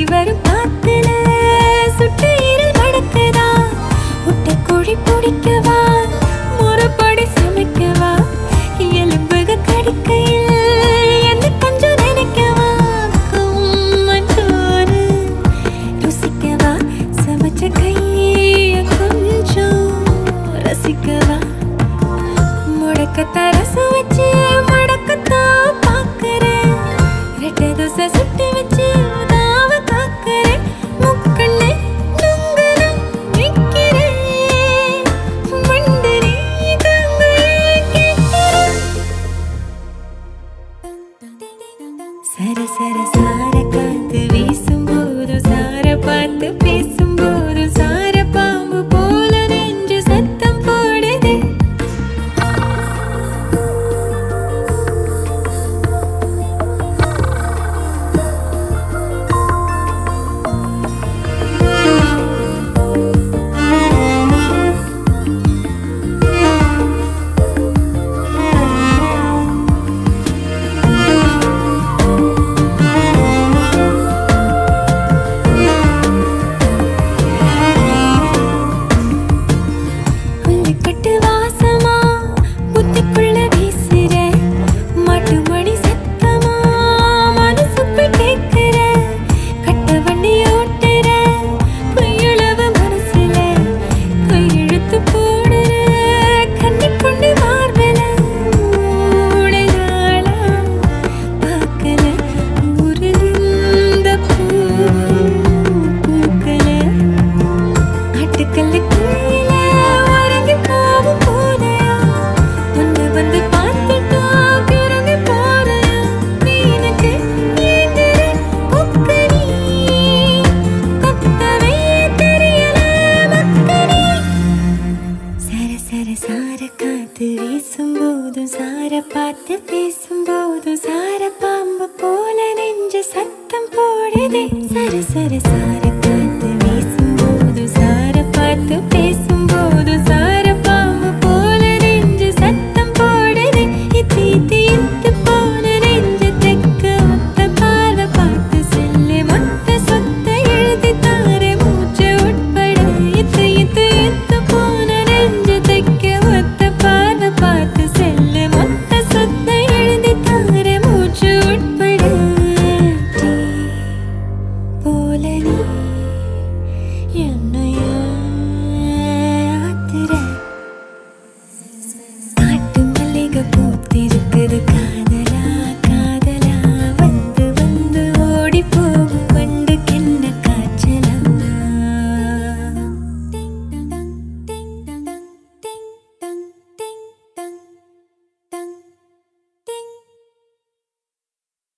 வரும் காத்துல சுட்டு ஈரல் மடக்குதா முட்டை கோழி பிடிக்கவா முறைப்படி சமைக்கவா எலும்புக கடிக்கையில் என்ன கொஞ்சம் நினைக்கவா மஞ்சோறு ருசிக்கவா சமைச்ச கைய கொஞ்சம் ரசிக்கவா முடக்கத்த ரசம் வச்சு மடக்கத்தான் பாக்குறேன் ரெட்டை தோசை சுட்டு வச்சு தாவ காக்குறேன் முக்கண்ணு நுங்கன நிக்கிறேன் வண்டரி கங்கையை கேட்கிறேன் சர சர சார காத்து வீசும்போது சார பார்த்து பேசும்போது சார பாம்பு போல நெஞ்சு சத்தம் போடுது கட்டு வாசமா புத்திக்குள்ள வீசுற மாட்டு மணி சத்தமா மனசுக்குள் கேட்கிற கட்ட வண்டி ஓட்டுற பொய்யுளவு மனசுல கையெழுத்து போடுற கண்ணி கொண்டு மார்பல மூணு நாளா பார்க்கல ஊருந்த பூக்கல ஆட்டுக்கல்லு கீழ உறங்கி போகும் போதையா ஒன்று வந்து பார்த்துட்டா கிறங்கி போறையா மீனுக்கு ஏங்குற கொக்கனி கொத்தவே தெரியல மக்கனி சர சர சார காத்து வீசும்போதும் சார பார்த்து பேசும்போதும் சார பாம்பு போல நெஞ்சு சத்தம் போடுதே சர சர சார